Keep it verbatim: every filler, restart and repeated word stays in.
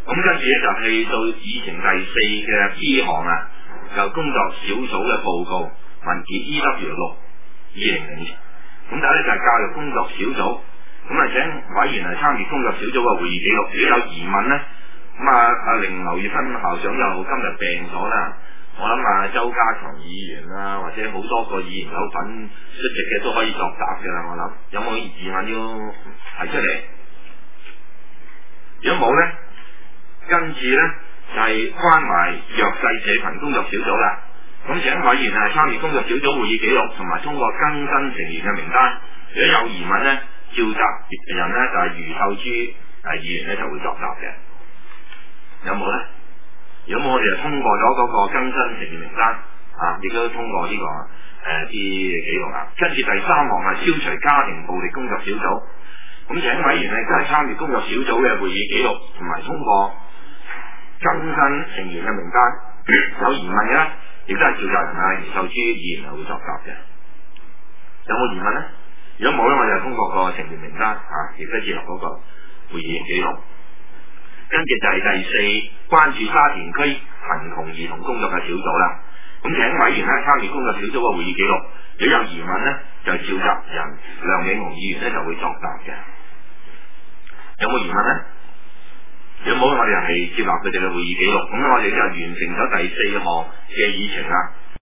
咁跟住咧就去到議程第四嘅 B 項啊，就工作小組嘅報告文件 E W 六二零零。咁第一咧就係教育工作小組，咁啊請委員係參與工作小組嘅會議記錄，如果有疑問咧，咁啊阿凌劉月芬校長又今日病咗啦，我諗啊周家強議員啦，或者好多個議員有份出席嘅都可以作答嘅啦，我諗有冇疑問要提出嚟？如果冇咧，跟住咧就係、是、關懷弱勢社群工作小組啦。咁請委員係參與工作小組會議記錄，同埋通過更新成員嘅名單。如果有疑問咧，召集人咧就係余秀珠誒議員咧就會作答嘅。有冇咧？如果冇，我哋就通過咗嗰個更新成員名單啊，亦都通過呢、這個誒啲記錄啊。跟住第三項係消除家庭暴力工作小組。咁請委員咧就係參與工作小組嘅會議記錄，同埋通過更新成員嘅名單。有疑問嘅咧，亦都係召集人啊余秀珠議員係會作答嘅。有冇疑問咧？如果冇咧，我哋就通過個成員名單啊，亦都列落嗰個會議記錄。跟住就係第四，關注沙田區貧窮兒童工作嘅小組啦。咁請委員咧參與工作小組嘅會議記錄，如果有疑問咧，就召集人梁美紅議員咧就會作答嘅。有冇疑問咧？如果冇，我哋係接納佢哋嘅會議記錄。咁我哋就完成咗第四項嘅議程啦。